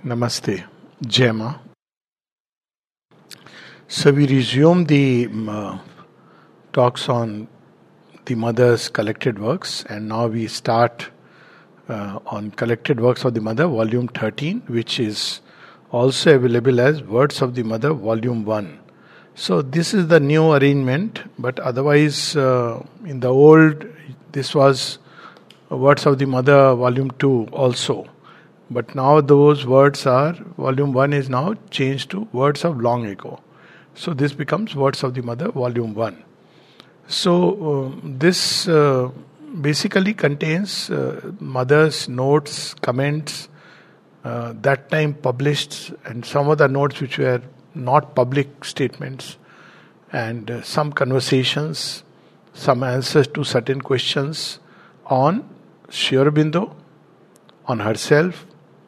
Namaste, Jema. So we resume the talks on the Mother's collected works, and now we start on Collected Works of the Mother, Volume 13, which is also available as Words of the Mother, Volume 1. So this is the new arrangement, but otherwise in the old, this was Words of the Mother, Volume 2 also. But now those words are, Volume 1 is now changed to Words of Long Ago. So this becomes Words of the Mother, Volume 1. So this basically contains Mother's notes, comments, that time published, and some other notes which were not public statements, and some conversations, some answers to certain questions on Sri Aurobindo, on herself,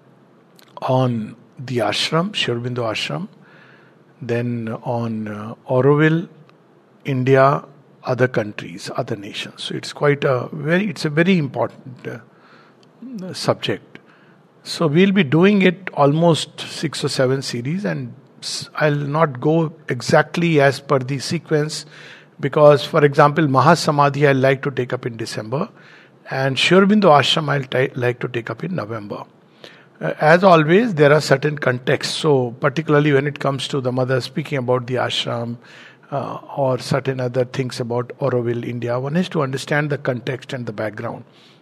on the ashram, Sri Aurobindo ashram, then on Auroville, India, other countries, other nations. So it's it's a very important subject. So we'll be doing it almost 6 or 7 series, and I'll not go exactly as per the sequence, because, for example, Mahasamadhi I'll like to take up in December, and Sri Aurobindo ashram I'll like to take up in November. As always, there are certain contexts. So, particularly when it comes to the mother speaking about the ashram or certain other things about Auroville, India, one has to understand the context and the background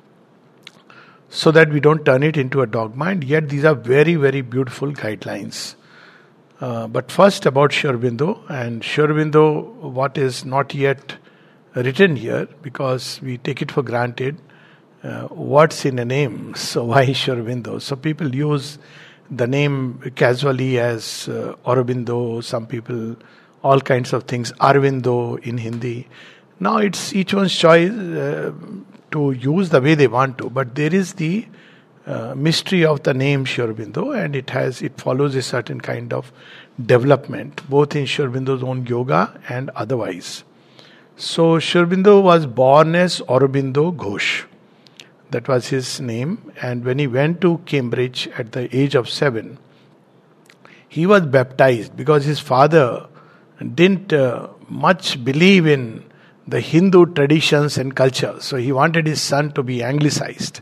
so that we don't turn it into a dogma. And yet, these are very, very beautiful guidelines. But first, about Sri Aurobindo. And Sri Aurobindo, what is not yet written here, because we take it for granted. What's in a name? So why Sri Aurobindo? So people use the name casually as Aurobindo, some people, all kinds of things, Arvindo in Hindi. Now it's each one's choice to use the way they want to, but there is the mystery of the name Sri Aurobindo, and it follows a certain kind of development, both in Sri Aurobindo's own yoga and otherwise. So Sri Aurobindo was born as Aurobindo Ghosh. That was his name. And when he went to Cambridge at the age of 7, he was baptized because his father didn't much believe in the Hindu traditions and culture. So he wanted his son to be anglicized.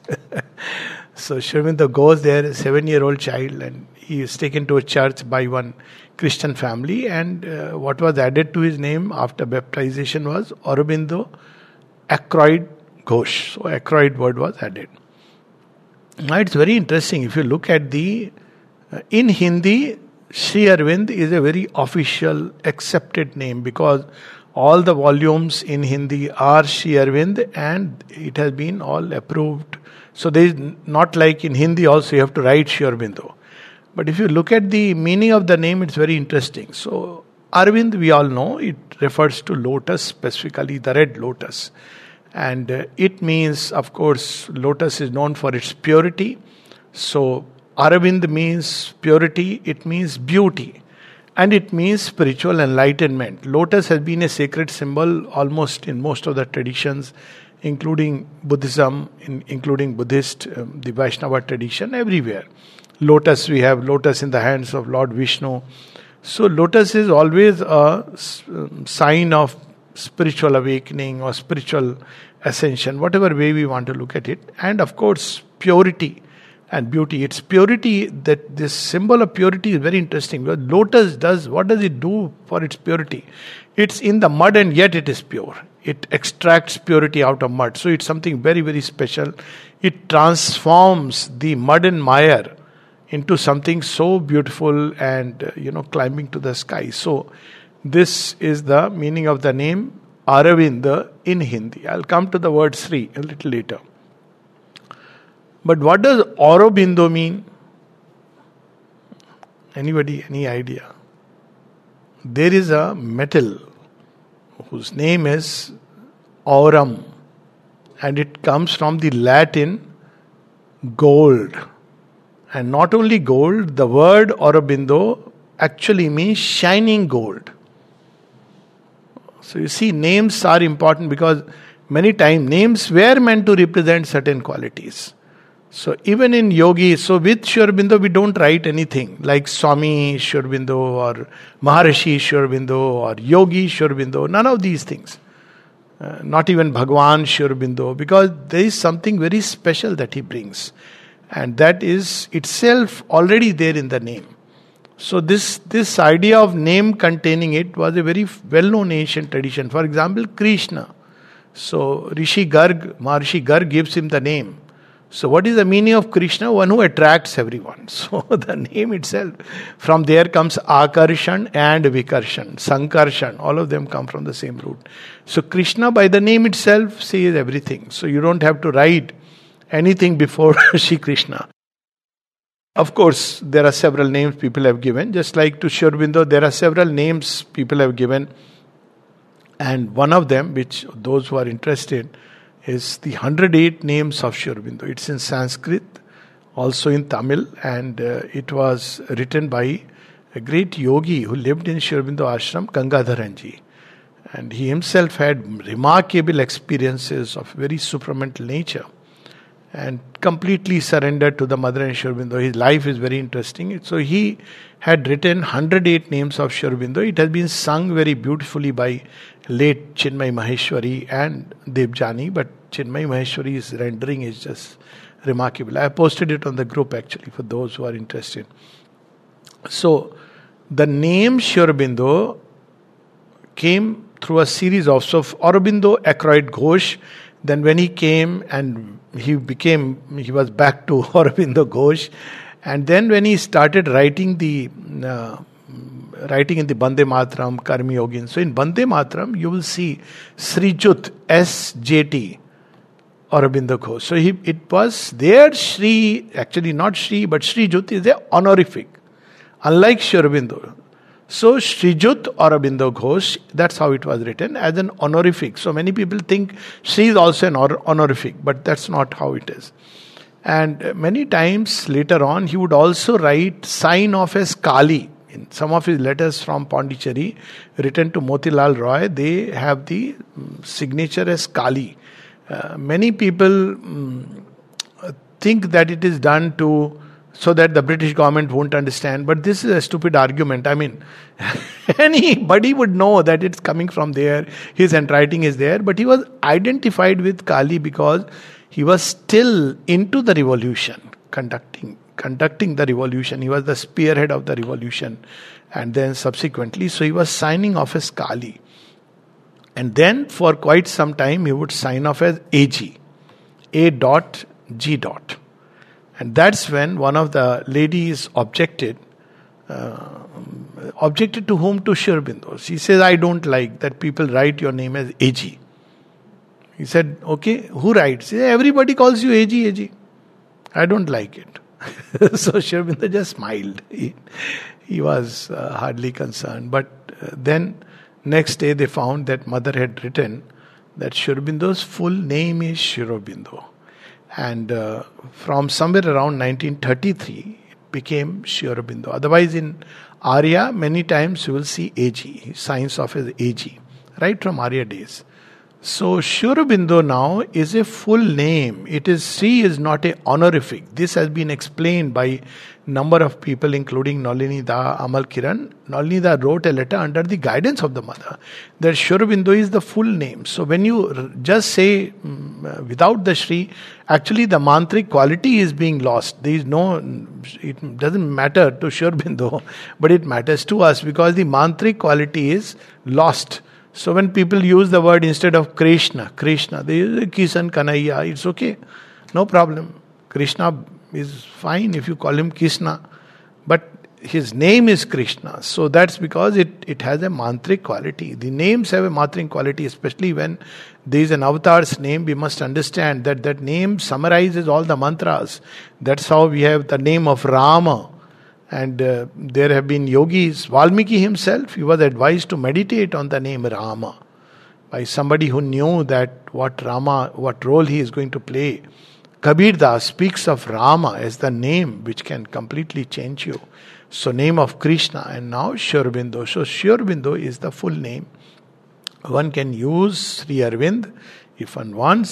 So Sri Aurobindo goes there, a 7-year-old child, and he is taken to a church by one Christian family. And what was added to his name after baptization was Aurobindo Ackroyd Ghosh. So Ackroyd word was added. Now it's very interesting. If you look at in Hindi, Sri Arvind is a very official, accepted name, because all the volumes in Hindi are Sri Arvind and it has been all approved. So there is not like in Hindi also you have to write Sri Aurobindo. But if you look at the meaning of the name, it's very interesting. So Arvind, we all know, it refers to lotus, specifically the red lotus. And it means, of course, lotus is known for its purity. So Aravind means purity, it means beauty, and it means spiritual enlightenment. Lotus has been a sacred symbol almost in most of the traditions, including Buddhism, including Buddhist, the Vaishnava tradition, everywhere. Lotus, we have lotus in the hands of Lord Vishnu. So lotus is always a sign of spiritual awakening or spiritual ascension, whatever way we want to look at it. And of course, purity and beauty. It's purity, that this symbol of purity is very interesting, because lotus what does it do for its purity? It's in the mud and yet it is pure. It extracts purity out of mud. So it's something very, very special. It transforms the mud and mire into something so beautiful and, climbing to the sky. So this is the meaning of the name Aravind in Hindi. I'll come to the word Sri a little later. But what does Aurobindo mean? Anybody, any idea? There is a metal whose name is aurum, and it comes from the Latin gold. And not only gold, the word Aurobindo actually means shining gold. So you see, names are important because many times names were meant to represent certain qualities. So even in yogi, so with Sri Aurobindo we don't write anything like Swami Sri Aurobindo or Maharishi Sri Aurobindo or Yogi Sri Aurobindo, none of these things. Not even Bhagwan Sri Aurobindo, because there is something very special that he brings. And that is itself already there in the name. So this idea of name containing it was a very well-known ancient tradition. For example, Krishna. So Rishi Garg, Maharishi Garg gives him the name. So what is the meaning of Krishna? One who attracts everyone. So the name itself, from there comes Akarshan and Vikarshan, Sankarshan, all of them come from the same root. So Krishna by the name itself says everything. So you don't have to write anything before Shri Krishna. Of course, there are several names people have given. Just like to Sri Aurobindo, there are several names people have given. And one of them, which those who are interested, is the 108 names of Sri Aurobindo. It's in Sanskrit, also in Tamil, and it was written by a great yogi who lived in Sri Aurobindo ashram, Gangadharanji. And he himself had remarkable experiences of very supramental nature and completely surrendered to the mother and Sri Aurobindo. His life is very interesting. So he had written 108 names of Sri Aurobindo. It has been sung very beautifully by late Chinmay Maheshwari and Devjani, but Chinmay Maheshwari's rendering is just remarkable. I posted it on the group actually for those who are interested. So the name Sri Aurobindo came through a series of Aurobindo Ackroyd Ghosh. Then when he came and he was back to Aurobindo Ghosh. And then when he started writing in the Bande Matram, Karmi Yogin. So in Bande Matram, you will see Srijut, SJT, Aurobindo Ghosh. So it was there Shri, actually not Shri, but Srijut is an honorific, unlike Sri Aurobindo. So Srijut Aurobindo Ghosh, that's how it was written, as an honorific. So many people think Shri is also an honorific, but that's not how it is. And many times later on, he would also write sign off as Kali. In some of his letters from Pondicherry, written to Motilal Roy, they have the signature as Kali. Many people think that it is done so that the British government won't understand. But this is a stupid argument. I mean, anybody would know that it's coming from there. His handwriting is there. But he was identified with Kali because he was still into the revolution, conducting the revolution. He was the spearhead of the revolution. And then subsequently, so he was signing off as Kali. And then for quite some time, he would sign off as AG. A.G. And that's when one of the ladies objected to whom? To Sri Aurobindo. She says, I don't like that people write your name as AG. He said, okay, who writes? He said, everybody calls you AG. I don't like it. So Sri Aurobindo just smiled. He was hardly concerned. But then next day they found that mother had written that Sri Aurobindo's full name is Sri Aurobindo. And from somewhere around 1933, it became Sri Aurobindo. Otherwise in Arya, many times you will see AG. He signs off as AG. Right from Arya days. So Sri Aurobindo now is a full name. Sri is not a honorific. This has been explained by number of people, including Nalini Da, Amal Kiran. Nalini Da wrote a letter under the guidance of the mother that Sri Aurobindo is the full name. So when you just say without the Shri, actually the mantric quality is being lost. It doesn't matter to Sri Aurobindo, but it matters to us because the mantric quality is lost. So when people use the word instead of Krishna, they use Kisan Kanaiya, it's okay. No problem. Krishna is fine if you call him Krishna. But his name is Krishna. So that's because it has a mantric quality. The names have a mantric quality, especially when there is an avatar's name. We must understand that name summarizes all the mantras. That's how we have the name of Rama. And there have been yogis. Valmiki himself, he was advised to meditate on the name Rama by somebody who knew that what role he is going to play. Kabir Das speaks of Rama as the name which can completely change you. So name of Krishna and now Sri Aurobindo. So Sri Aurobindo is the full name. One can use Sri Arvind if one wants,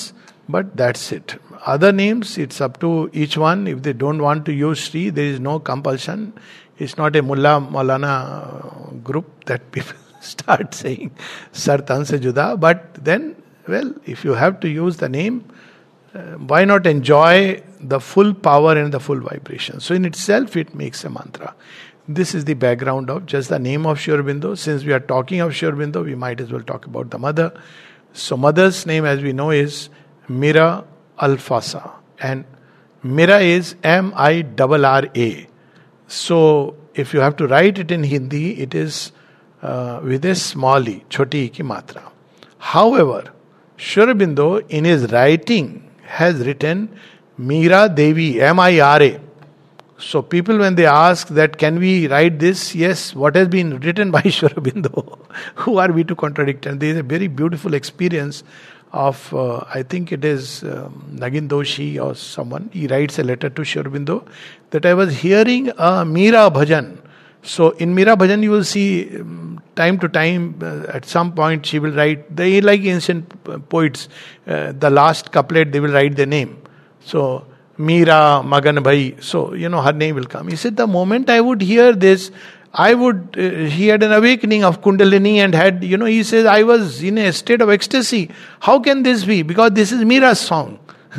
But that's it. Other names, it's up to each one. If they don't want to use Sri, there is no compulsion. It's not a Mullah Maulana group that people start saying Sar Tan Se Juda. But then, well, if you have to use the name, why not enjoy the full power and the full vibration? So in itself, it makes a mantra. This is the background of just the name of Sri Aurobindo. Since we are talking of Sri Aurobindo, we might as well talk about the mother. So mother's name, as we know, is Mira Alfasa. And Mira is Mirra. So if you have to write it in Hindi, it is with a small e, choti ki matra. However, Sri Aurobindo in his writing has written Mira Devi, Mira. So people, when they ask that can we write this, yes, what has been written by Sri Aurobindo, who are we to contradict? And there is a very beautiful experience of, I think it is Nagin Doshi or someone, he writes a letter to Sri Aurobindo that I was hearing a Mira Bhajan. So in Mira Bhajan you will see time to time, at some point she will write, they like ancient poets, the last couplet they will write their name. So Mira Magan Bhai, so her name will come. He said the moment I would hear this, he had an awakening of Kundalini and had, he says, I was in a state of ecstasy. How can this be? Because this is Mira's song.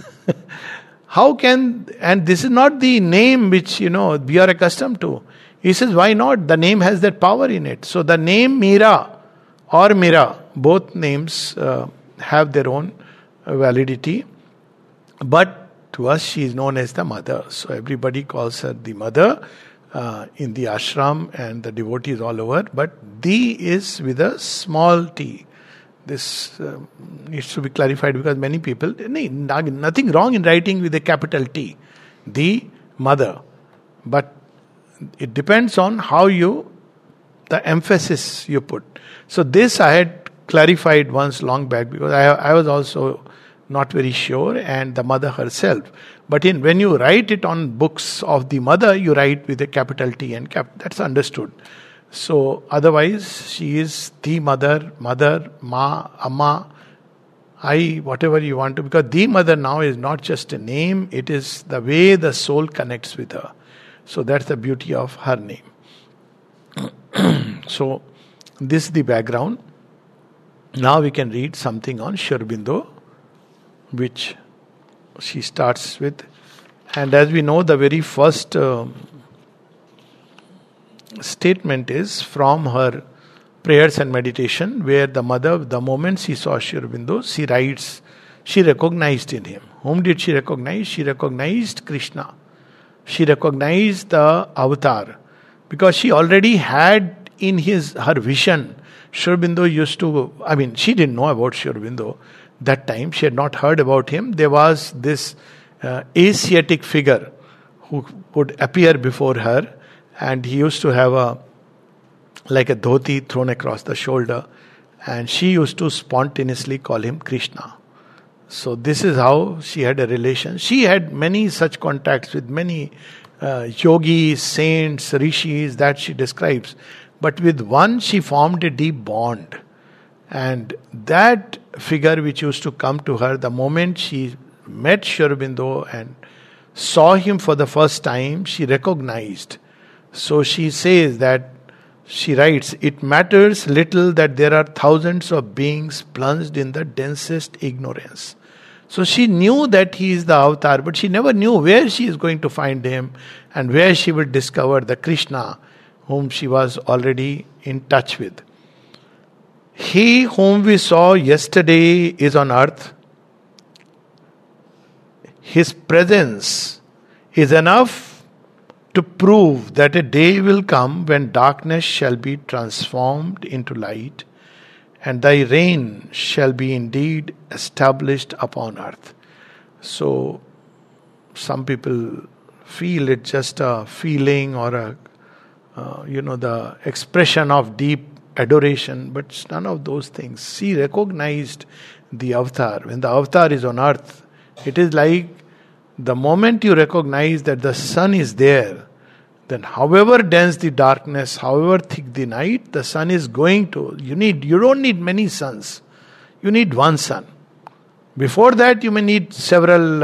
And this is not the name which, we are accustomed to. He says, why not? The name has that power in it. So the name Mira or Mira, both names have their own validity. But to us, she is known as the mother. So everybody calls her the mother in the ashram and the devotees all over. But the is with a small t. This needs to be clarified because many people, nothing wrong in writing with a capital T. The mother. But it depends on how the emphasis you put. So this I had clarified once long back because I was also not very sure, and the mother herself. But when you write it on books of the mother, you write with a capital T and that's understood. So otherwise, she is the mother, ma, amma, whatever you want to, because the mother now is not just a name, it is the way the soul connects with her. So that's the beauty of her name. So this is the background. Now we can read something on Sri Aurobindo, which she starts with. And as we know, the very first statement is from her prayers and meditation, where the mother, the moment she saw Sri Aurobindo, she writes, she recognized in him. Whom did she recognize? She recognized Krishna. She recognized the avatar. Because she already had in her vision, Sri Aurobindo used to, she didn't know about Sri Aurobindo. That time she had not heard about him. There was this Asiatic figure who would appear before her, and he used to have like a dhoti thrown across the shoulder, and she used to spontaneously call him Krishna. So this is how she had a relation. She had many such contacts with many yogis, saints, rishis that she describes. But with one she formed a deep bond. And that figure which used to come to her, the moment she met Sri Aurobindo and saw him for the first time, she recognized. So she says that, she writes, it matters little that there are thousands of beings plunged in the densest ignorance. So she knew that he is the avatar, but she never knew where she is going to find him and where she will discover the Krishna whom she was already in touch with. He whom we saw yesterday is on earth. His presence is enough to prove that a day will come when darkness shall be transformed into light, and thy reign shall be indeed established upon earth. So, some people feel it just a feeling or the expression of deep adoration, but it's none of those things. She recognized the avatar. When the avatar is on earth, it is like the moment you recognize that the sun is there, then however dense the darkness, however thick the night, the sun is going to. You don't need many suns. You need one sun. Before that, you may need several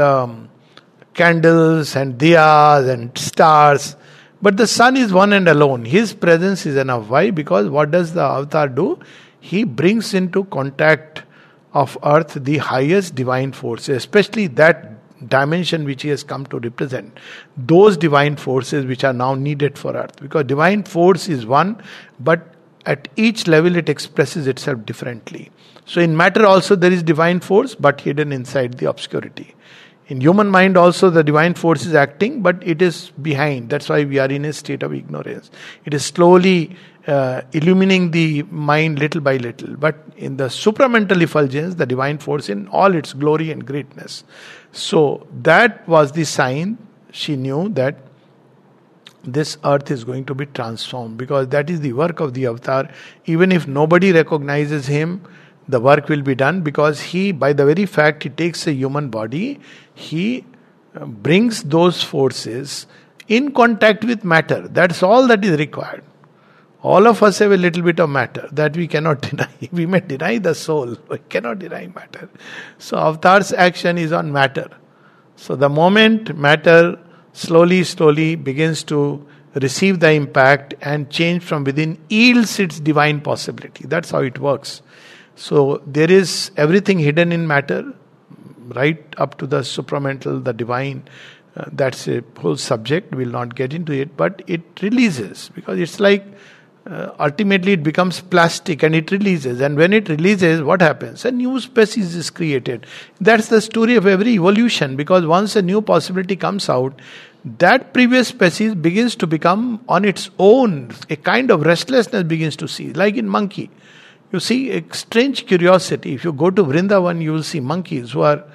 candles and diyas and stars. But the sun is one and alone. His presence is enough. Why? Because what does the avatar do? He brings into contact of earth the highest divine forces, especially that dimension which he has come to represent. Those divine forces which are now needed for earth. Because divine force is one, but at each level it expresses itself differently. So in matter also there is divine force, but hidden inside the obscurity. In human mind also the divine force is acting, but it is behind. That's why we are in a state of ignorance. It is slowly illumining the mind little by little. But in the supramental effulgence, the divine force in all its glory and greatness. So that was the sign. She knew that this earth is going to be transformed, because that is the work of the avatar. Even if nobody recognizes him, the work will be done, because he, by the very fact he takes a human body, he brings those forces in contact with matter. That's all that is required. All of us have a little bit of matter that we cannot deny. We may deny the soul, we cannot deny matter. So avatar's action is on matter. So the moment matter slowly begins to receive the impact and change from within, yields its divine possibility. That's how it works. So there is everything hidden in matter, right up to the supramental, the divine. That's a whole subject. We'll not get into it, but it releases, because it's like ultimately it becomes plastic and it releases. And when it releases, what happens? A new species is created. That's the story of every evolution, because once a new possibility comes out, that previous species begins to become on its own, a kind of restlessness begins to see, like in monkey. You see a strange curiosity. If you go to Vrindavan, you will see monkeys who are,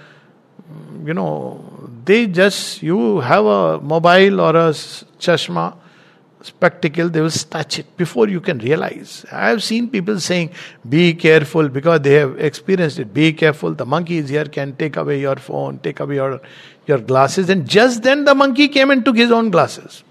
they just, you have a mobile or a chashma, spectacle, they will snatch it before you can realize. I have seen people saying, be careful, because they have experienced it. Be careful, the monkey is here, can take away your phone, take away your glasses. And just then the monkey came and took his own glasses.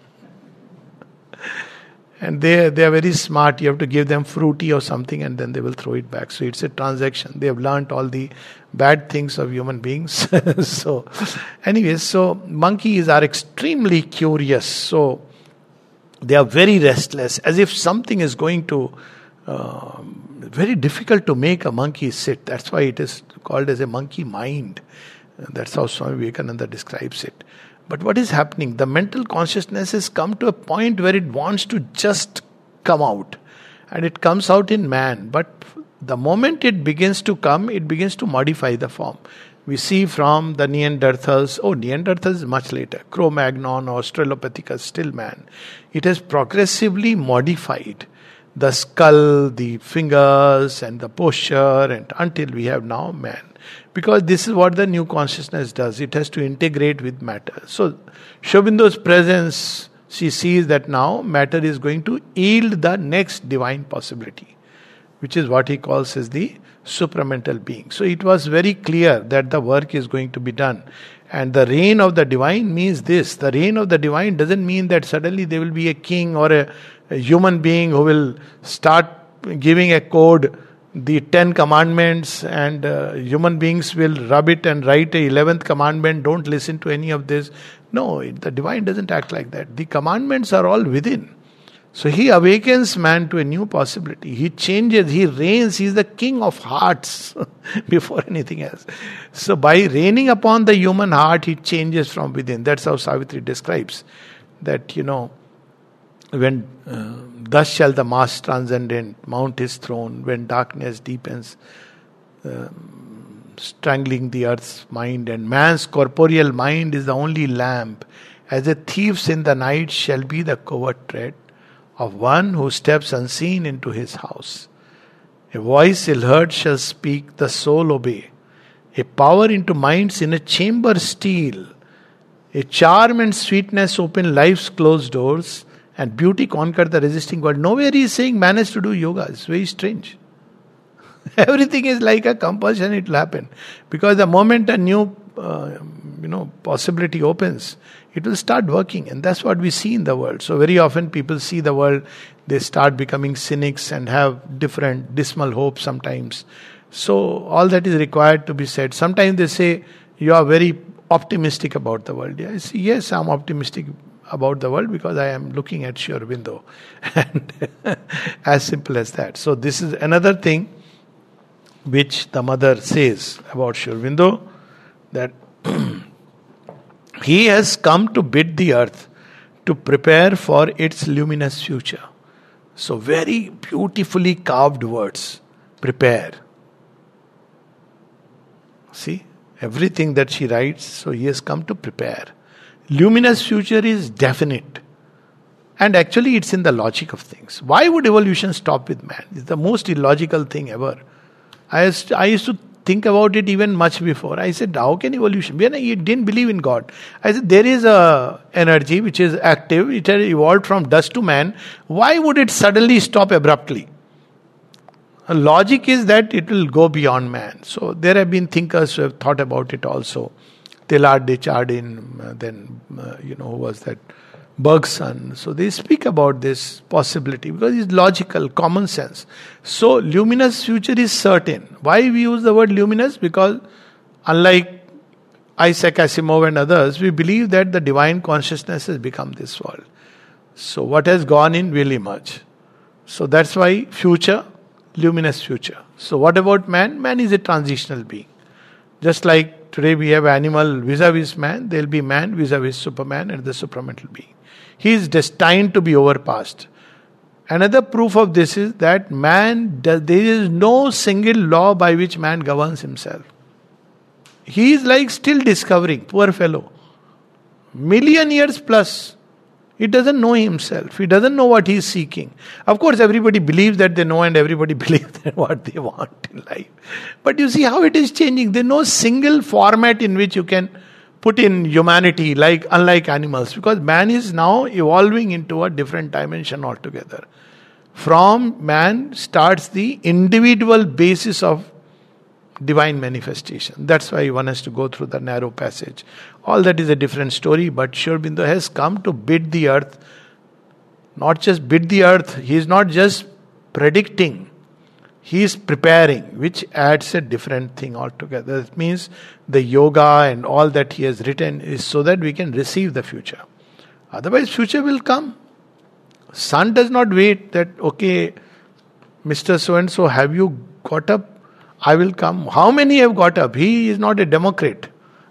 And they are very smart. You have to give them fruity or something and then they will throw it back. So it's a transaction. They have learnt all the bad things of human beings. So anyways, so monkeys are extremely curious. So they are very restless, as if something is going to, very difficult to make a monkey sit. That's why it is called as a monkey mind. That's how Swami Vivekananda describes it. But what is happening? The mental consciousness has come to a point where it wants to just come out. And it comes out in man. But the moment it begins to come, it begins to modify the form. We see from the Neanderthals, Neanderthals is much later, Cro-Magnon or Australopithecus, still man. It has progressively modified the skull, the fingers and the posture, and until we have now man. Because this is what the new consciousness does. It has to integrate with matter. So Sri Aurobindo's presence, she sees that now matter is going to yield the next divine possibility, which is what he calls as the supramental being. So it was very clear that the work is going to be done. And the reign of the divine means this. The reign of the divine doesn't mean that suddenly there will be a king or a human being who will start giving a code, the 10 commandments, and human beings will rub it and write a 11th commandment. Don't listen to any of this. No, the divine doesn't act like that. The commandments are all within. So he awakens man to a new possibility. He changes, he reigns, he is the king of hearts before anything else. So by reigning upon the human heart, he changes from within. That's how Savitri describes that, when thus shall the mass transcendent mount his throne, when darkness deepens, strangling the earth's mind, and man's corporeal mind is the only lamp. As a thief's in the night shall be the covert tread of one who steps unseen into his house. A voice ill-heard shall speak, the soul obey. A power into minds in a chamber steal. A charm and sweetness open life's closed doors, and beauty conquer the resisting world. Nowhere he is saying man has to do yoga. It's very strange. Everything is like a compulsion, it will happen. Because the moment a new possibility opens, it will start working. And that's what we see in the world. So very often people see the world, they start becoming cynics and have different dismal hopes sometimes. So all that is required to be said. Sometimes they say, you are very optimistic about the world. I say, yes, I'm optimistic about the world because I am looking at Sri Aurobindo. And as simple as that. So this is another thing which the mother says about Sri Aurobindo, that he has come to bid the earth to prepare for its luminous future. So very beautifully carved words. Prepare. See, everything that she writes, so he has come to prepare. Luminous future is definite. And actually it's in the logic of things. Why would evolution stop with man? It's the most illogical thing ever. I used to think about it even much before. I said, how can evolution? When I didn't believe in God, I said, there is a energy which is active. It has evolved from dust to man. Why would it suddenly stop abruptly? Logic is that it will go beyond man. So there have been thinkers who have thought about it also. Teilhard de Chardin, then who was that? Bergson. So they speak about this possibility because it's logical, common sense. So luminous future is certain. Why we use the word luminous? Because unlike Isaac Asimov and others, we believe that the divine consciousness has become this world. So what has gone in will emerge. So that's why future, luminous future. So what about man? Man is a transitional being. Just like today we have animal vis-a-vis man, there will be man vis-a-vis Superman and the supramental being. He is destined to be overpassed. Another proof of this is that there is no single law by which man governs himself. He is like still discovering, poor fellow. Million years plus. He doesn't know himself. He doesn't know what he is seeking. Of course, everybody believes that they know and everybody believes that what they want in life. But you see how it is changing. There is no single format in which you can put in humanity, unlike animals. Because man is now evolving into a different dimension altogether. From man starts the individual basis of divine manifestation. That's why one has to go through the narrow passage. All that is a different story, but Sri Aurobindo has come to bid the earth. Not just bid the earth, he is not just predicting, he is preparing, which adds a different thing altogether. It means the yoga and all that he has written is so that we can receive the future. Otherwise, future will come. Sun does not wait that, okay, Mr. So-and-so, have you got up? I will come. How many have got up? He is not a Democrat.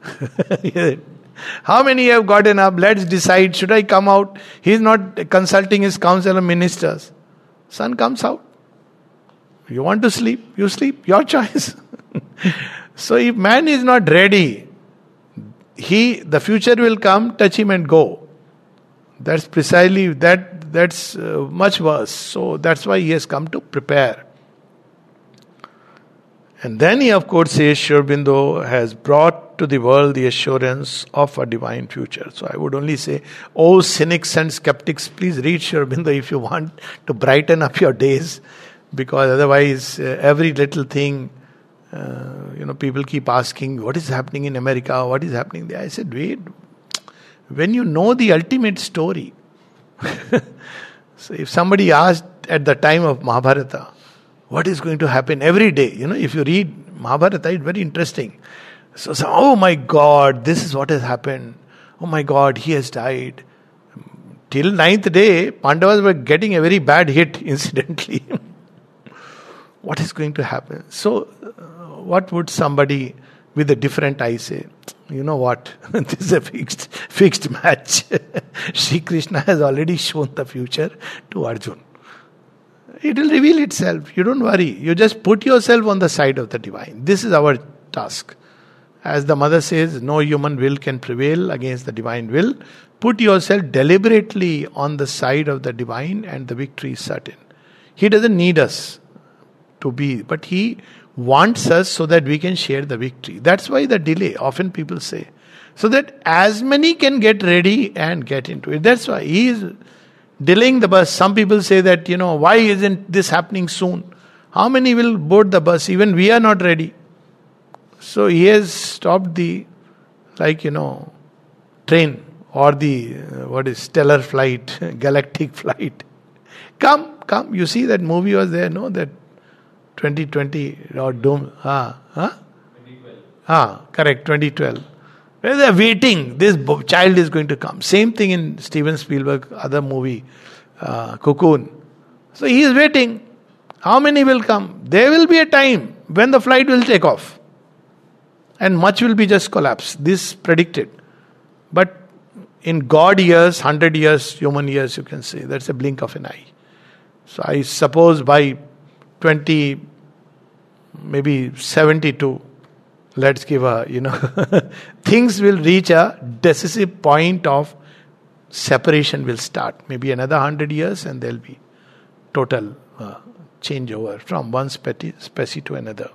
How many have gotten up? Let's decide. Should I come out? He is not consulting his council of ministers. Sun comes out. You want to sleep? You sleep. Your choice. So if man is not ready, the future will come, touch him and go. That's precisely, that's much worse. So that's why he has come to prepare. And then he of course says, Sri Aurobindo has brought to the world the assurance of a divine future. So I would only say, oh cynics and skeptics, please read Sri Aurobindo if you want to brighten up your days. Because otherwise every little thing, people keep asking, what is happening in America? What is happening there? I said, wait, when you know the ultimate story. So if somebody asked at the time of Mahabharata, what is going to happen every day? If you read Mahabharata, it's very interesting. So, oh my God, this is what has happened. Oh my God, he has died. Till 9th day, Pandavas were getting a very bad hit, incidentally. What is going to happen? So, what would somebody with a different eye say? You know what? This is a fixed match. Shri Krishna has already shown the future to Arjun. It will reveal itself. You don't worry. You just put yourself on the side of the divine. This is our task. As the mother says, no human will can prevail against the divine will. Put yourself deliberately on the side of the divine and the victory is certain. He doesn't need us to be, but he wants us so that we can share the victory. That's why the delay, often people say. So that as many can get ready and get into it. That's why he is delaying the bus. Some people say that, why isn't this happening soon? How many will board the bus? Even we are not ready. So he has stopped the, train or the, stellar flight, galactic flight. Come. You see that movie was there, no? That 2020 or Doom. Correct, 2012. Where they're waiting, this child is going to come. Same thing in Steven Spielberg, other movie, Cocoon. So he is waiting. How many will come? There will be a time when the flight will take off. And much will be just collapse. This predicted. But in God years, 100 years, human years, you can say, that's a blink of an eye. So I suppose by 20, maybe 72, let's give a, things will reach a decisive point of separation will start. Maybe another 100 years and there'll be total changeover from one species to another.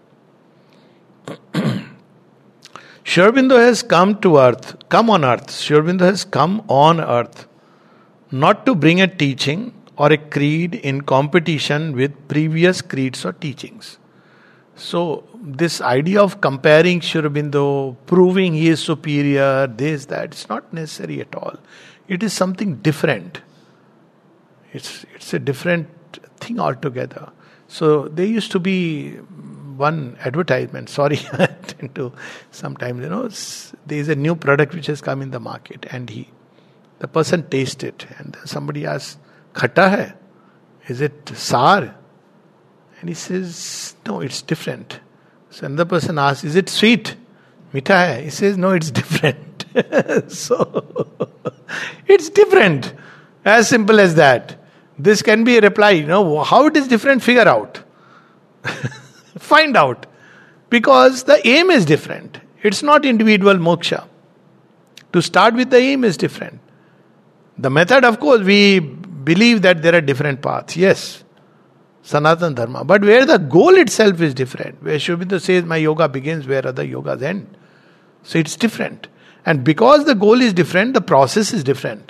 Sri Aurobindo has come on earth. Sri Aurobindo has come on earth not to bring a teaching or a creed in competition with previous creeds or teachings. So, this idea of comparing Sri Aurobindo, proving he is superior, this, that, it's not necessary at all. It is something different. It's a different thing altogether. So, there used to be one advertisement, sorry, I tend to sometimes, there is a new product which has come in the market and the person tastes it and somebody asks, Khata hai? Is it sour? And he says, no, it's different. So another person asks, is it sweet? Mitha hai? He says, no, it's different. So, it's different. As simple as that. This can be a reply, how it is different, figure out. Find out. Because the aim is different. It's not individual moksha. To start with, the aim is different. The method, of course, we believe that there are different paths. Yes. Sanatana Dharma. But where the goal itself is different. Where Sri Aurobindo says, my yoga begins where other yogas end. So it's different. And because the goal is different, the process is different.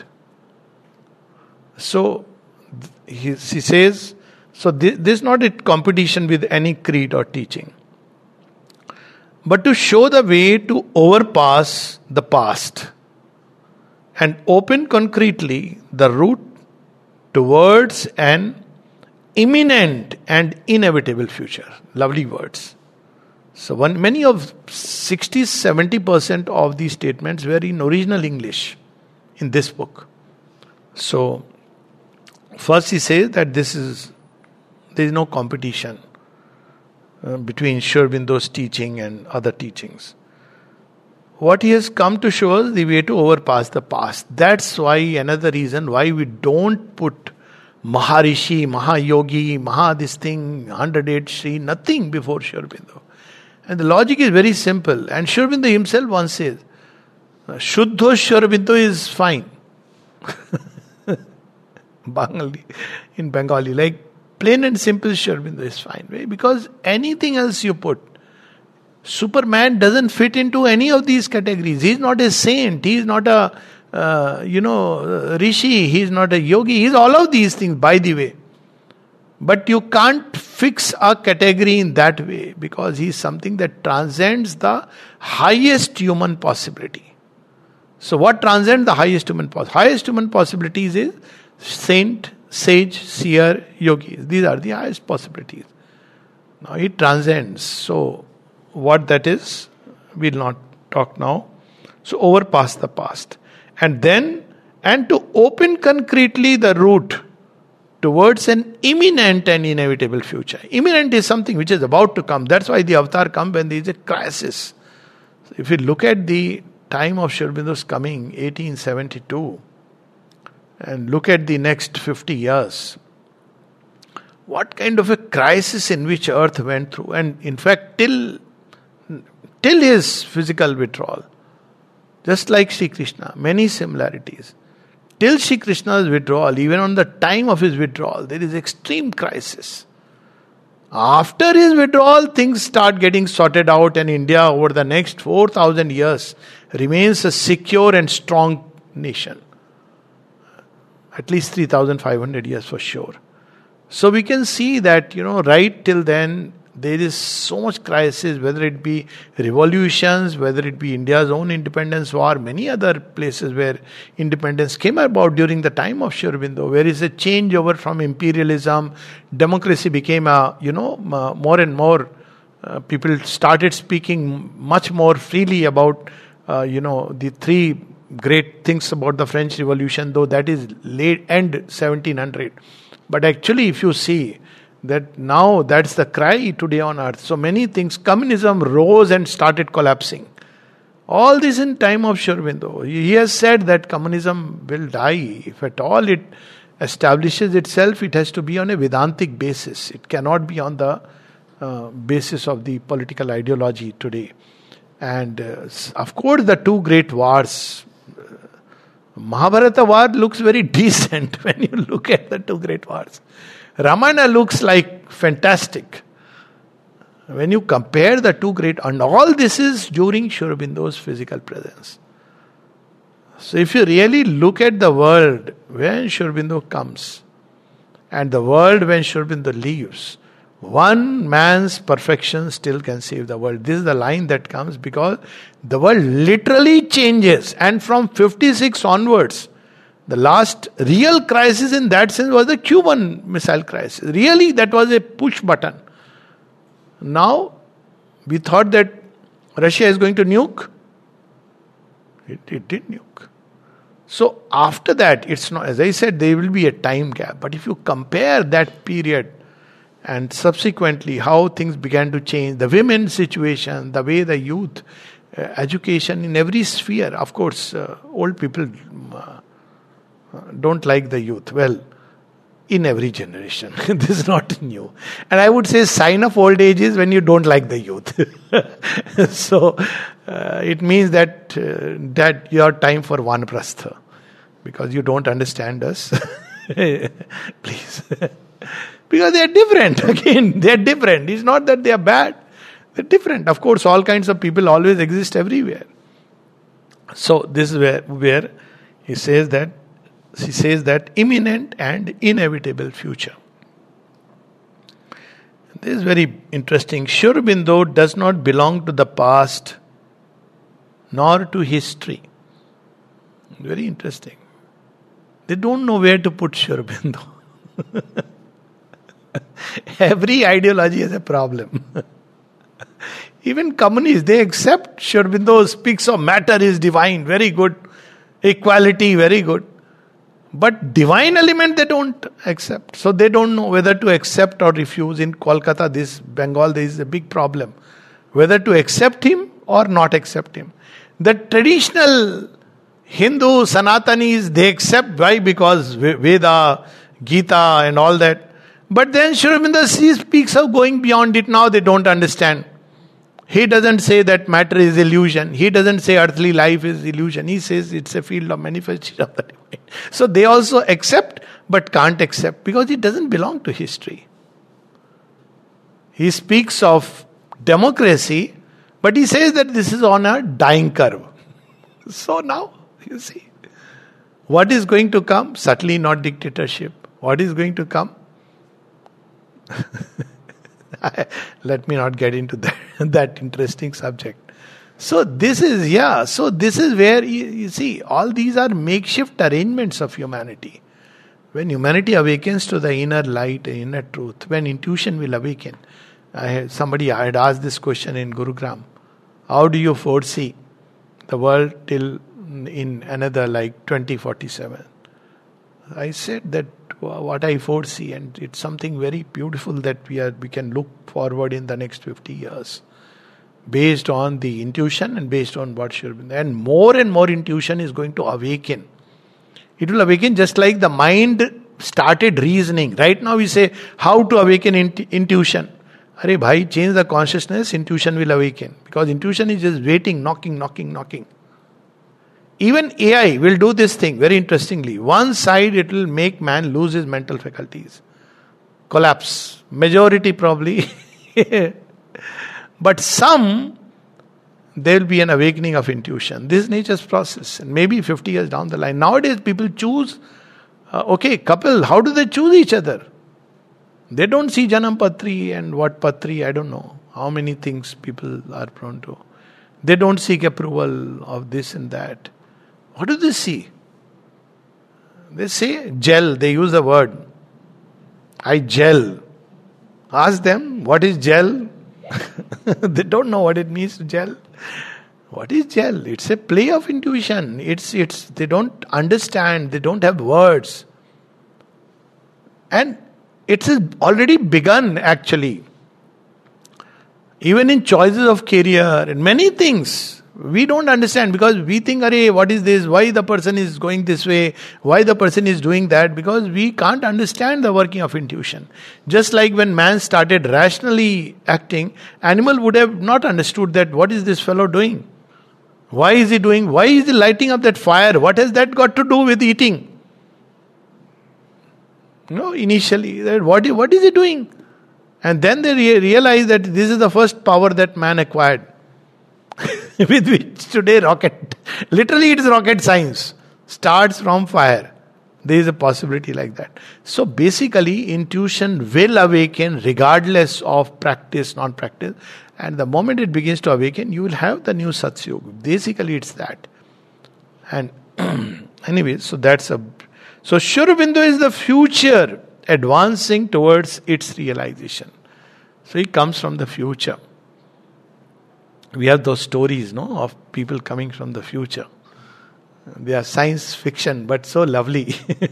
So, he says, so this is not a competition with any creed or teaching. But to show the way to overpass the past and open concretely the route towards an imminent and inevitable future. Lovely words. So many of 60-70% of these statements were in original English in this book. So first he says that there is no competition between Sri Aurobindo's teaching and other teachings. What he has come to show us the way to overpass the past. That's why another reason why we don't put Maharishi, Mahayogi, this thing, 108 Shri, nothing before Sri Aurobindo. And the logic is very simple. And Sri Aurobindo himself once says, Shuddho Sri Aurobindo is fine. In Bengali, like plain and simple Sri Aurobindo is fine. Right? Because anything else you put, Superman doesn't fit into any of these categories. He is not a saint. He is not a rishi. He is not a yogi. He is all of these things, by the way. But you can't fix a category in that way because he is something that transcends the highest human possibility. So what transcends the highest human possibility? Highest human possibilities is saint, sage, seer, yogi. These are the highest possibilities. Now it transcends. So what that is, we'll not talk now. So overpass the past. And to open concretely the route towards an imminent and inevitable future. Imminent is something which is about to come. That's why the avatar comes when there is a crisis. So if you look at the time of Sri Aurobindo's coming, 1872, and look at the next 50 years, what kind of a crisis in which earth went through. And in fact, till his physical withdrawal, just like Sri Krishna, many similarities. Till Sri Krishna's withdrawal, even on the time of his withdrawal, there is extreme crisis. After his withdrawal, things start getting sorted out, and India over the next 4,000 years remains a secure and strong nation. At least 3,500 years for sure. So we can see that, right till then, There is so much crisis, whether it be revolutions, whether it be India's own independence war, many other places where independence came about during the time of Sri Aurobindo, where is a changeover from imperialism, democracy became more and more, people started speaking much more freely about, the three great things about the French Revolution, though that is late end 1700. But actually, if you see, that now that's the cry today on earth. So many things, communism rose and started collapsing. All this in time of Sri Aurobindo. He has said that communism will die. If at all it establishes itself, it has to be on a Vedantic basis. It cannot be on the basis of the political ideology today. And of course the two great wars, Mahabharata war looks very decent when you look at the two great wars. Ramayana looks like fantastic. When you compare the two great, and all this is during Sri Aurobindo's physical presence. So if you really look at the world when Sri Aurobindo comes, and the world when Sri Aurobindo leaves, one man's perfection still can save the world. This is the line that comes because the world literally changes. And from 56 onwards, the last real crisis in that sense was the Cuban Missile Crisis. Really, that was a push button. Now, we thought that Russia is going to nuke. It did nuke. So, after that, it's not, as I said, there will be a time gap. But if you compare that period and subsequently how things began to change, the women's situation, the way the youth, education in every sphere, of course, old people don't like the youth. Well, in every generation. This is not new. And I would say sign of old age is when you don't like the youth. So, it means that your time for vanaprastha. Because you don't understand us. Please. Because they are different. Again, they are different. It's not that they are bad. They're different. Of course, all kinds of people always exist everywhere. So, this is where he says that imminent and inevitable future. This is very interesting. Sri Aurobindo does not belong to the past nor to history. Very interesting. They don't know where to put Sri Aurobindo. Every ideology has a problem. Even communists, they accept Sri Aurobindo speaks of matter is divine, very good. Equality, very good. But divine element they don't accept. So they don't know whether to accept or refuse. In Kolkata, Bengal, there is a big problem. Whether to accept him or not accept him. The traditional Hindu Sanatanis, they accept. Why? Because Veda, Gita and all that. But then Sri Aurobindo speaks of going beyond it. Now they don't understand. He doesn't say that matter is illusion. He doesn't say earthly life is illusion. He says it's a field of manifestation of the divine. So they also accept but can't accept because it doesn't belong to history. He speaks of democracy, but he says that this is on a dying curve. So now, you see, what is going to come? Certainly not dictatorship. What is going to come? Let me not get into that interesting subject. So this is where you see, all these are makeshift arrangements of humanity. When humanity awakens to the inner light, inner truth, when intuition will awaken. Somebody had asked this question in Gurugram. How do you foresee the world till in another 2047? I said that what I foresee, and it's something very beautiful that we can look forward in the next 50 years. Based on the intuition and based on what should be. And more intuition is going to awaken. It will awaken just like the mind started reasoning. Right now we say, how to awaken intuition? Arey bhai, change the consciousness, intuition will awaken. Because intuition is just waiting, knocking. Even AI will do this thing, very interestingly. One side, it will make man lose his mental faculties. Collapse. Majority probably. But some, there will be an awakening of intuition. This is nature's process. And maybe 50 years down the line. Nowadays, people choose, couple, how do they choose each other? They don't see Janam Patri and what Patri, I don't know. How many things people are prone to. They don't seek approval of this and that. What do they see? They say gel, they use the word. I gel. Ask them, what is gel? They don't know what it means to gel. What is gel? It's a play of intuition. It's they don't understand, they don't have words. And it has already begun actually. Even in choices of career and many things, we don't understand because we think, "Arey, what is this? Why the person is going this way? Why the person is doing that?" Because we can't understand the working of intuition. Just like when man started rationally acting, animal would have not understood that what is this fellow doing? Why is he doing? Why is he lighting up that fire? What has that got to do with eating? No, initially, what is he doing? And then they realize that this is the first power that man acquired. With which today rocket, literally it is rocket science, starts from fire. There is a possibility like that. So basically intuition will awaken regardless of practice, non-practice. And the moment it begins to awaken, you will have the new Satsayuga. Basically it's that. And anyway, so Sri Aurobindo is the future advancing towards its realization. So he comes from the future. We have those stories, of people coming from the future. They are science fiction, but so lovely.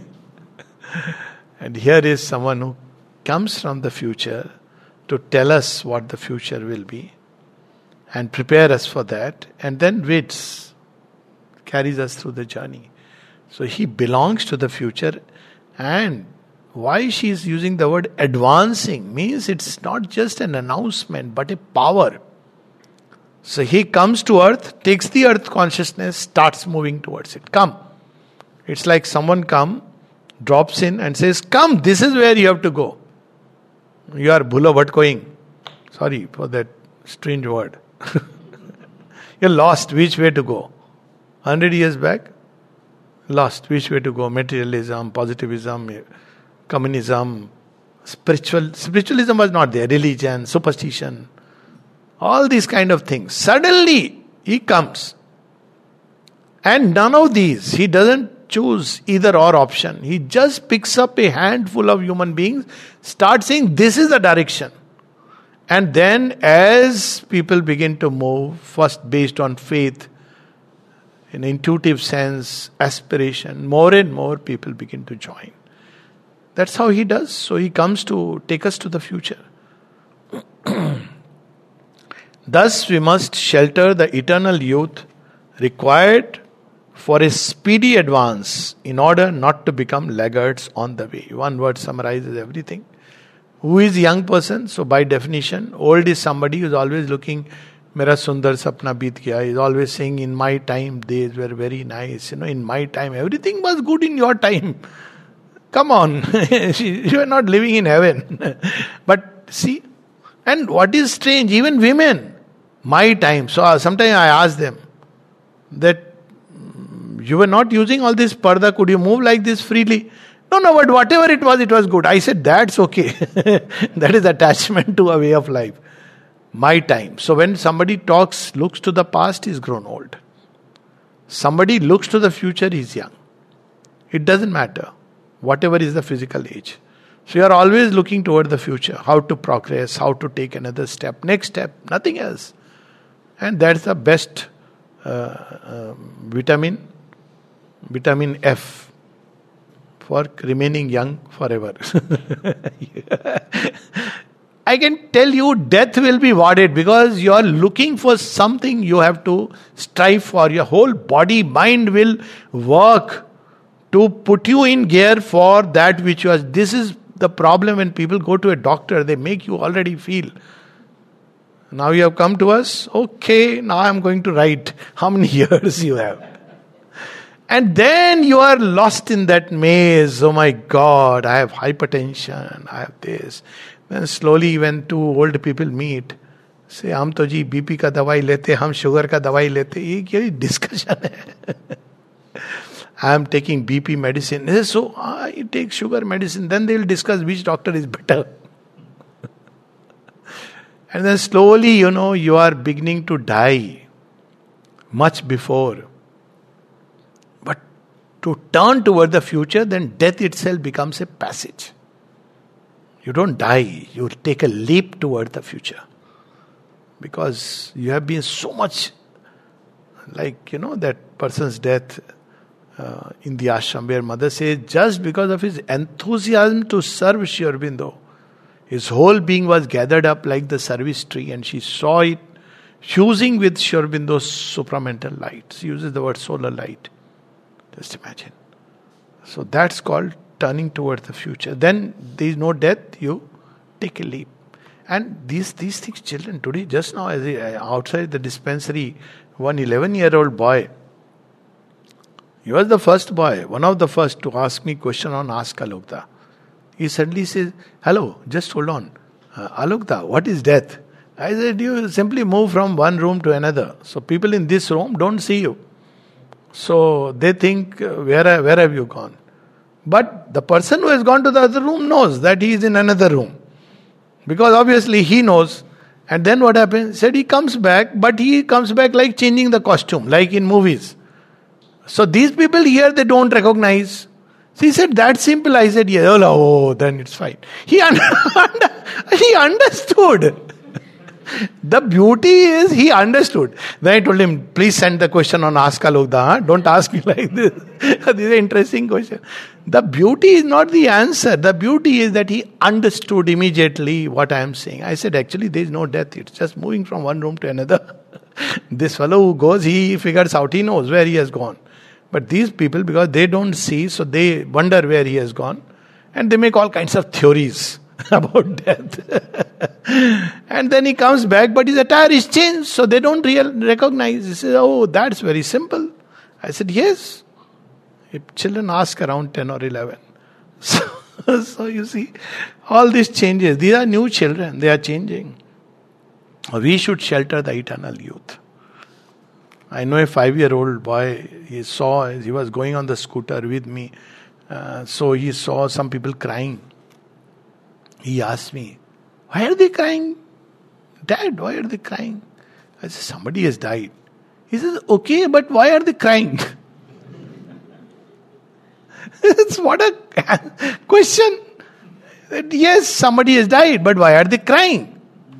And here is someone who comes from the future to tell us what the future will be and prepare us for that, and then waits, carries us through the journey. So he belongs to the future, and why she is using the word advancing means it's not just an announcement but a power. So he comes to earth, takes the earth consciousness, starts moving towards it. Come. It's like someone drops in and says, come, this is where you have to go. You are bhulo bhat going. Sorry for that strange word. You're lost which way to go. 100 years back, lost which way to go. Materialism, positivism, communism, spiritualism was not there. Religion, superstition. All these kind of things. Suddenly, he comes. And none of these. He doesn't choose either or option. He just picks up a handful of human beings, starts saying, this is the direction. And then as people begin to move, first based on faith, in intuitive sense, aspiration, more and more people begin to join. That's how he does. So he comes to take us to the future. Thus we must shelter the eternal youth required for a speedy advance in order not to become laggards on the way. One word summarizes everything. Who is a young person? So by definition, old is somebody who is always looking, Mera sundar sapna beet gaya. He is always saying, in my time days were very nice. In my time, everything was good in your time. Come on, you are not living in heaven. But see, and what is strange, even women, my time. So sometimes I ask them that you were not using all this parda, could you move like this freely? No, but whatever it was good. I said, that's okay. That is attachment to a way of life. My time. So when somebody looks to the past, he's grown old. Somebody looks to the future, he's young. It doesn't matter. Whatever is the physical age. So you are always looking toward the future. How to progress, how to take another step, next step, nothing else. And that's the best vitamin F for remaining young forever. I can tell you death will be warded because you are looking for something you have to strive for. Your whole body, mind will work to put you in gear for that which you are. This is the problem when people go to a doctor, they make you already feel. Now you have come to us, okay, now I am going to write how many years you have. And then you are lost in that maze. Oh my God, I have hypertension, I have this. Then slowly when two old people meet, say, हम तो जी BP का दवाई लेते, हम sugar का दवाई लेते, ये क्या discussion है? I am taking BP medicine. So I take sugar medicine. Then they will discuss which doctor is better. And then slowly, you are beginning to die much before. But to turn toward the future, then death itself becomes a passage. You don't die, you take a leap toward the future. Because you have been so much like, that person's death in the ashram where mother says, just because of his enthusiasm to serve Sri Aurobindo, his whole being was gathered up like the service tree, and she saw it fusing with Sri Aurobindo's supramental light. She uses the word solar light. Just imagine. So that's called turning towards the future. Then there is no death, you take a leap. And these things, children, today, just now, outside the dispensary, one 11-year-old boy, he was the first boy, one of the first to ask me question on Ask Alokda. He suddenly says, hello, just hold on. Alokda, what is death? I said, you simply move from one room to another. So people in this room don't see you. So they think, where have you gone? But the person who has gone to the other room knows that he is in another room. Because obviously he knows. And then what happens? He said he comes back, but he comes back like changing the costume, like in movies. So these people here, they don't recognize. So he said, that's simple. I said, yeah, oh, then it's fine. He understood. The beauty is he understood. Then I told him, please send the question on Ask Alokda. Don't ask me like this. This is an interesting question. The beauty is not the answer. The beauty is that he understood immediately what I am saying. I said, actually, there is no death. It's just moving from one room to another. This fellow who goes, he figures out, he knows where he has gone. But these people, because they don't see, so they wonder where he has gone. And they make all kinds of theories about death. And then he comes back, but his attire is changed, so they don't recognize. He says, oh, that's very simple. I said, yes. If children ask around 10 or 11. So you see, all these changes, these are new children, they are changing. We should shelter the eternal youth. I know a 5-year-old boy, he was going on the scooter with me. So he saw some people crying. He asked me, why are they crying? Dad, why are they crying? I said, somebody has died. He says, okay, but why are they crying? It's what a question. Yes, somebody has died, but why are they crying?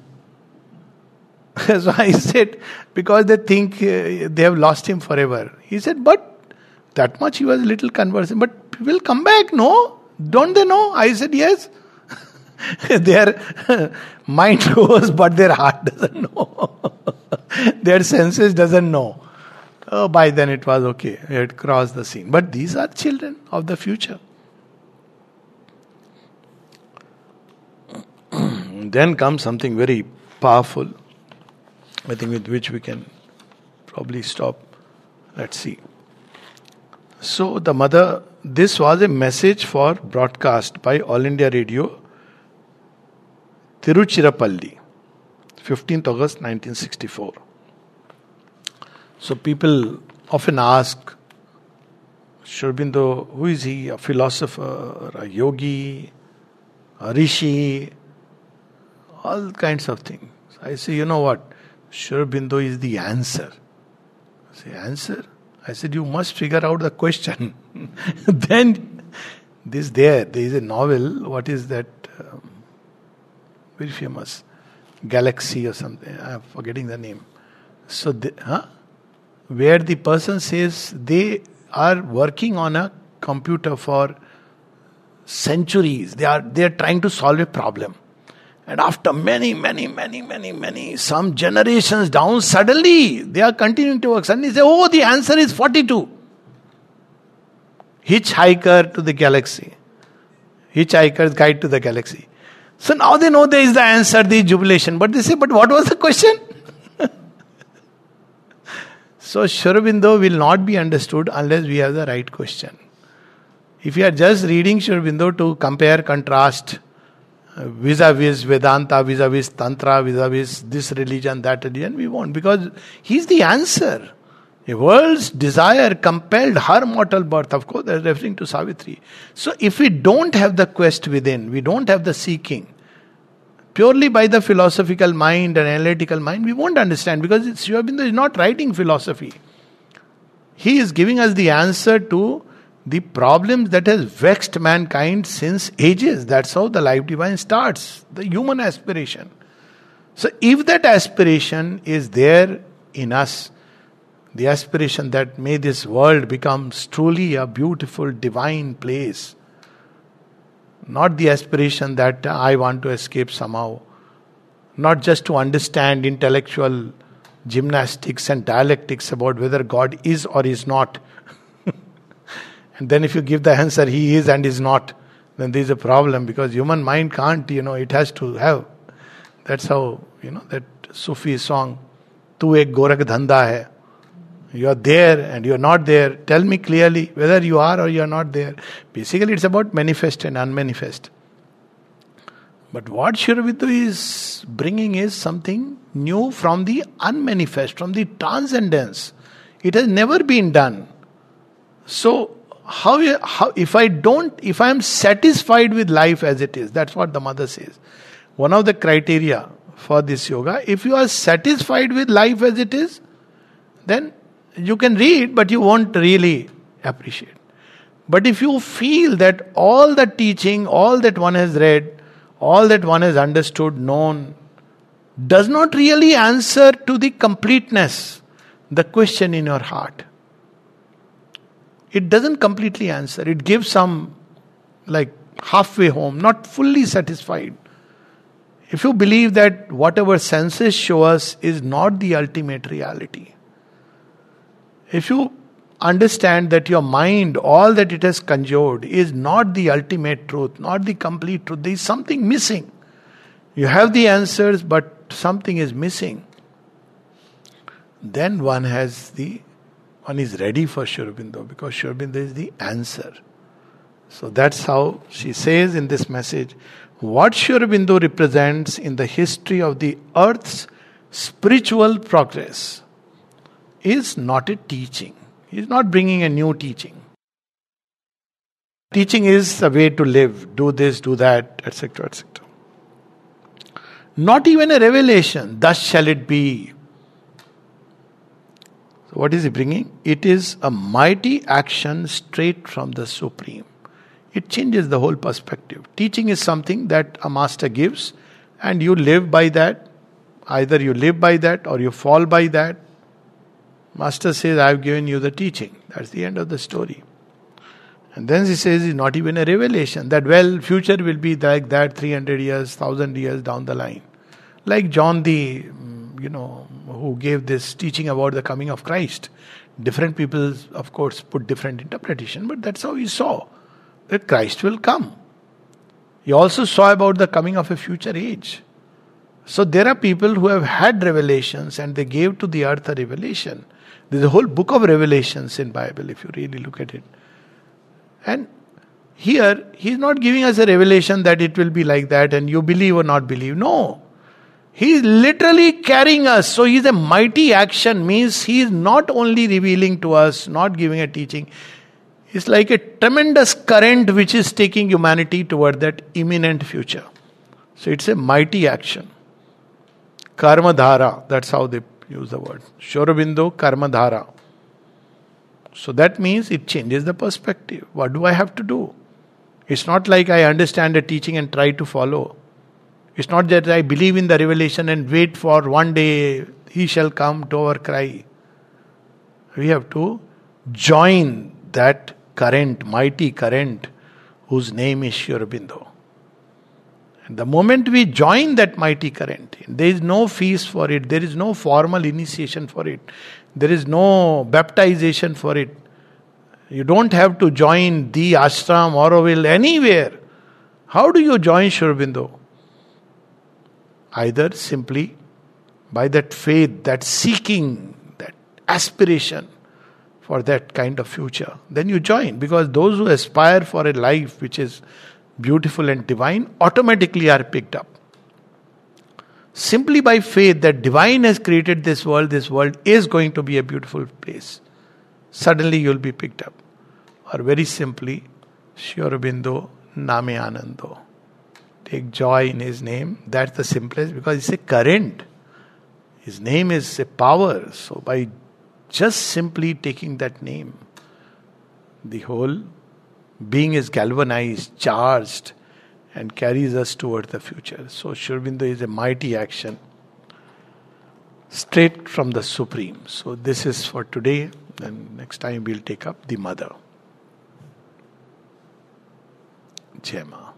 So I said, because they think they have lost him forever. He said, but that much he was a little conversant. But he will come back, no? Don't they know? I said, yes. Their mind knows, but their heart doesn't know. Their senses doesn't know. Oh, by then it was okay. We had crossed the scene. But these are children of the future. Then comes something very powerful, I think, with which we can probably stop. Let's see. So the mother, this was a message for broadcast by All India Radio, Tiruchirappalli, 15th August 1964. So people often ask, Sri Aurobindo, who is he? A philosopher, a yogi, a rishi, all kinds of things. I say, you know what? Sri Aurobindo is the answer. I say, answer? I said, you must figure out the question. Then, there is a novel, what is that? Very famous. Galaxy or something. I am forgetting the name. So, where the person says they are working on a computer for centuries. They are trying to solve a problem. And after many, some generations down, suddenly they are continuing to work. Suddenly say, oh, the answer is 42. Hitchhiker to the Galaxy. Hitchhiker's Guide to the Galaxy. So now they know there is the answer, the jubilation. But they say, but what was the question? So Sri Aurobindo will not be understood unless we have the right question. If you are just reading Sri Aurobindo to compare, contrast, vis-a-vis Vedanta, vis-a-vis Tantra, vis-a-vis this religion, that religion, we won't. Because he's the answer. A world's desire compelled her mortal birth. Of course, they're referring to Savitri. So if we don't have the quest within, we don't have the seeking, purely by the philosophical mind and analytical mind, we won't understand, because Sri Aurobindo is not writing philosophy. He is giving us the answer to the problems that has vexed mankind since ages. That's how the life divine starts, the human aspiration. So if that aspiration is there in us, the aspiration that may this world becomes truly a beautiful divine place, not the aspiration that I want to escape somehow, not just to understand intellectual gymnastics and dialectics about whether God is or is not. And then if you give the answer, He is and is not, then there is a problem, because human mind can't, it has to have. That's how, that Sufi song, Tu ek gorak dhanda hai. You are there and you are not there. Tell me clearly whether you are or you are not there. Basically, it's about manifest and unmanifest. But what Sri Aurobindo is bringing is something new from the unmanifest, from the transcendence. It has never been done. So, how if I am satisfied with life as it is, that's what the mother says. One of the criteria for this yoga, if you are satisfied with life as it is, then you can read, but you won't really appreciate. But if you feel that all the teaching, all that one has read, all that one has understood, known, does not really answer to the completeness, the question in your heart. It doesn't completely answer. It gives some, like, halfway home, not fully satisfied. If you believe that whatever senses show us is not the ultimate reality, if you understand that your mind, all that it has conjured, is not the ultimate truth, not the complete truth, there is something missing. You have the answers, but something is missing. Then one is ready for Sri Aurobindo, because Sri Aurobindo is the answer. So that's how she says in this message, what Sri Aurobindo represents in the history of the earth's spiritual progress is not a teaching. He is not bringing a new teaching. Teaching is a way to live, do this, do that, etc., etc. Not even a revelation, thus shall it be. So what is he bringing? It is a mighty action straight from the Supreme. It changes the whole perspective. Teaching is something that a master gives and you live by that. Either you live by that or you fall by that. Master says, I have given you the teaching. That's the end of the story. And then he says, it's not even a revelation. That, future will be like that 300 years, 1,000 years down the line. Like John who gave this teaching about the coming of Christ. Different people, of course, put different interpretation, but that's how he saw that Christ will come. He also saw about the coming of a future age. So there are people who have had revelations and they gave to the earth a revelation. There's a whole book of revelations in Bible if you really look at it. And here, he's not giving us a revelation that it will be like that and you believe or not believe. No. He is literally carrying us. So he is a mighty action, means he is not only revealing to us, not giving a teaching. It's like a tremendous current which is taking humanity toward that imminent future. So it's a mighty action. Karma dhara, that's how they use the word. Sri Aurobindo karma dhara. So that means it changes the perspective. What do I have to do? It's not like I understand the teaching and try to follow. It's not that I believe in the revelation and wait for one day he shall come to our cry. We have to join that current, mighty current, whose name is Sri Aurobindo. And the moment we join that mighty current, there is no fees for it, there is no formal initiation for it, there is no baptization for it. You don't have to join the ashram, Auroville, anywhere. How do you join Sri Aurobindo? Either simply by that faith, that seeking, that aspiration for that kind of future. Then you join, because those who aspire for a life which is beautiful and divine automatically are picked up. Simply by faith that divine has created this world is going to be a beautiful place. Suddenly you will be picked up. Or very simply, Sri Aurobindo Name Anando. Take joy in His name. That's the simplest, because it's a current. His name is a power. So by just simply taking that name, the whole being is galvanized, charged, and carries us toward the future. So Sri Aurobindo is a mighty action straight from the Supreme. So this is for today, and next time we'll take up the Mother. Jai Ma.